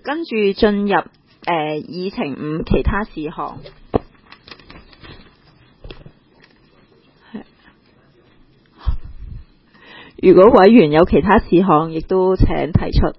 跟住進入議程5其他事項。如果委員有其他事項，亦都請提出。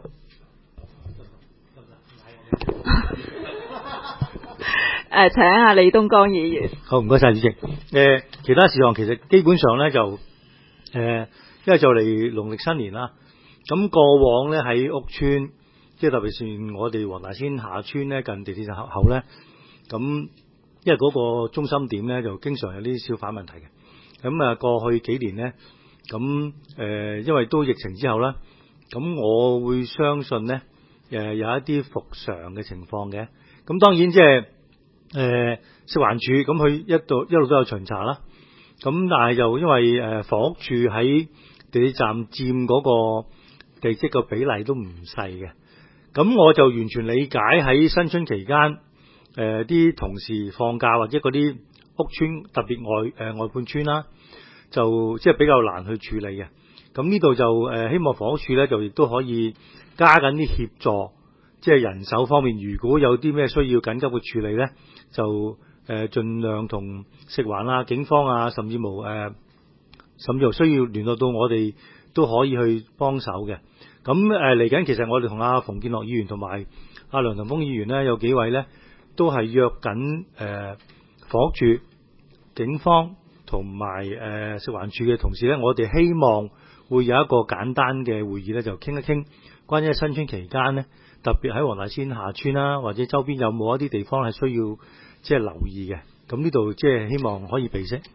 請阿李東江議員。 好，唔該晒主席。其他事項其實基本上咧就因為就嚟農曆新年啦，咁過往咧喺屋邨，即係特別是我哋黃大仙下邨咧近地鐵站後咧，咁因為嗰個中心點咧就經常有啲小販問題嘅。咁過去幾年咧，咁因為都疫情之後啦，咁我會相信咧有一啲復常嘅情況嘅。咁當然即係食環署咁佢一路都有巡查啦。咁但係就因為房屋處喺地鐵站佔嗰個地積個比例都唔細嘅，咁我就完全理解喺新春期間啲同事放假或者嗰啲屋邨特別外判邨啦，就即係比較難去處理嘅。咁呢度就希望房屋處咧就亦都可以加緊啲協助，即係人手方面，如果有啲咩需要緊急嘅處理咧，就盡量同食環啊、警方啊，甚至乎需要聯絡到我哋都可以去幫手嘅。咁嚟緊其實我哋同阿馮建樂議員同埋阿梁騰峰議員咧有幾位咧都係約緊房屋處、警方同埋食環署嘅同事咧，我哋希望會有一個簡單嘅會議咧，就傾一傾關於新春期間咧，特別喺黃大仙下邨啦，或者周邊有冇一啲地方係需要即係留意嘅。咁呢度即係希望可以備悉。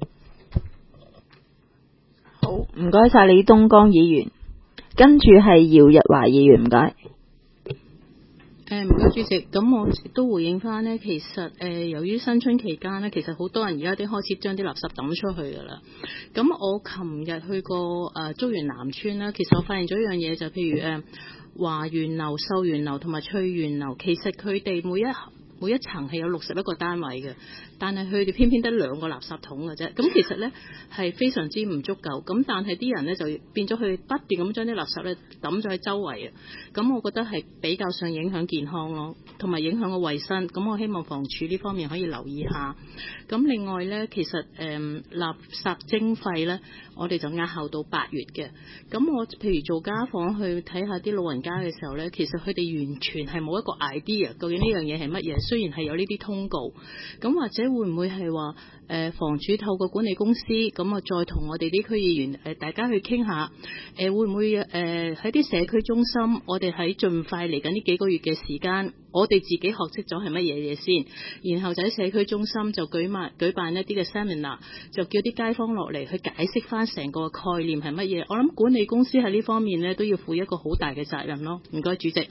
好，唔該晒李東江議員，跟住係姚日華議員，唔該。 唔該主席，咁我都回應翻呢。其實由於新春期間呢，其實好多人而家都開始將啲垃圾抌出去㗎啦。咁我琴日去過竹園南村啦，其實我發現咗一樣嘢，就譬如華園樓、秀園樓同埋翠園樓，其實佢哋每一層係有61個單位嘅，但係佢哋偏偏得2個垃圾桶嘅啫。咁其實呢係非常之唔足夠。咁但係啲人呢就變咗去不斷咁將啲垃圾呢抌咗喺周圍啊。咁我覺得係比較上影響健康咯，同埋影響個衞生。咁我希望房署呢方面可以留意下。咁另外呢，其實垃圾徵費呢，我哋就押後到8月嘅。咁我譬如做家訪去睇下啲老人家嘅時候呢，其實佢哋完全係冇一個 idea 究竟呢樣嘢係乜嘢。雖然係有呢啲通告，咁或者會唔會係話房署透過管理公司咁啊，再同我哋啲區議員大家去傾下，會唔會喺啲社區中心，我哋喺盡快嚟緊呢幾個月嘅時間，我哋自己學識咗係乜嘢嘢先，然後就喺社區中心就舉辦一啲嘅 seminar， 就叫啲街坊落嚟去解釋翻成個概念係乜嘢。我諗管理公司喺呢方面呢都要負一個好大嘅責任咯。唔該主席。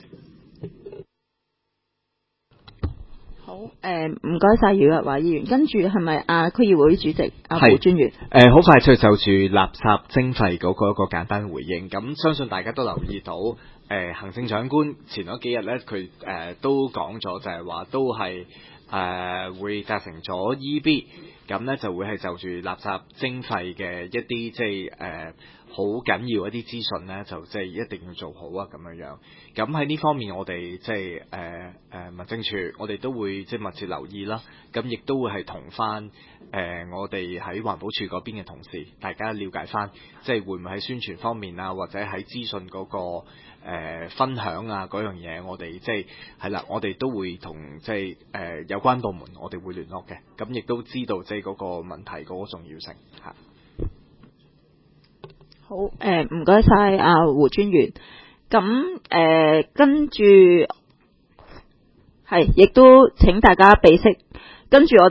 好，唔該晒姚日華議員，跟住係咪區議會主席胡專員？ 好快脆就住垃圾徵費嗰個一個簡單回應。咁相信大家都留意到，行政長官前嗰幾日咧，佢都講咗，就係話都係會達成咗 EB， 咁咧就會係就住垃圾徵費嘅一啲即係好緊要一啲資訊咧，就即係一定要做好啊咁樣。咁喺呢方面，我哋即係民政處，我哋都會即係密切留意啦。咁亦都會係同翻我哋喺環保署嗰邊嘅同事，大家了解翻，即係會唔會喺宣傳方面啊，或者喺資訊嗰個分享啊嗰樣嘢，我哋即係係啦，我哋都會同即係有關部門，我哋會聯絡嘅。咁亦都知道即係嗰個問題嗰個重要性嚇。 好，唔該晒胡專員。咁跟住係，亦都請大家備悉，跟住我。